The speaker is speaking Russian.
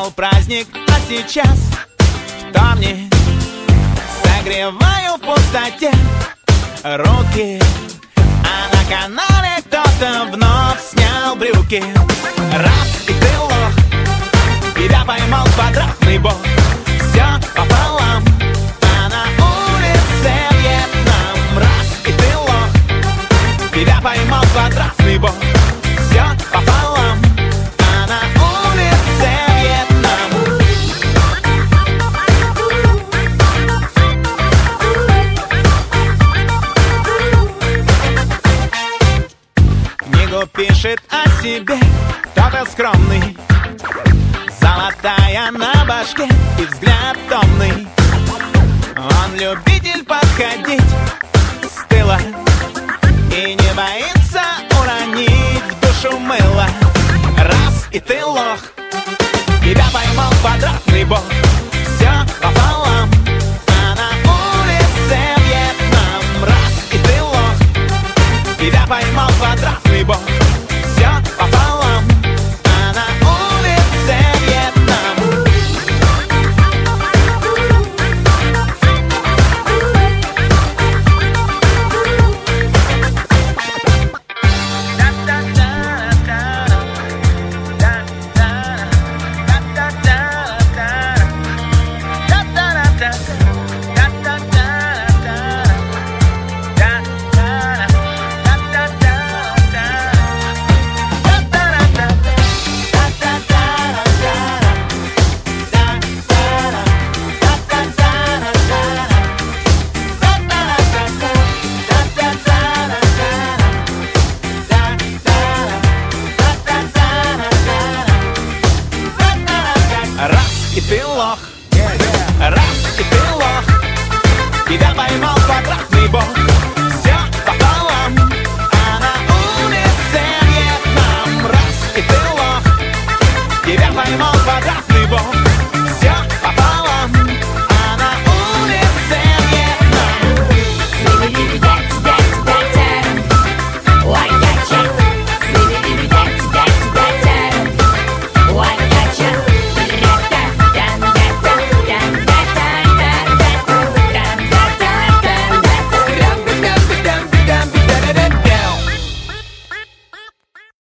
Был праздник, а сейчас вторник. Согреваю в пустоте руки, а на канале кто-то вновь снял брюки. Раз, и ты лох, тебя поймал квадратный бог. Все пополам, а на улице Вьетнам. Раз, и ты лох, тебя поймал квадратный бог. Все пополам, а на улице Вьетнам. Книгу пишет о себе кто-то скромный, золотая на башке и взгляд томный. Он любитель подходить с тыла и не боится уронить в душу мыло. Раз, и ты лох, тебя поймал квадратный бог.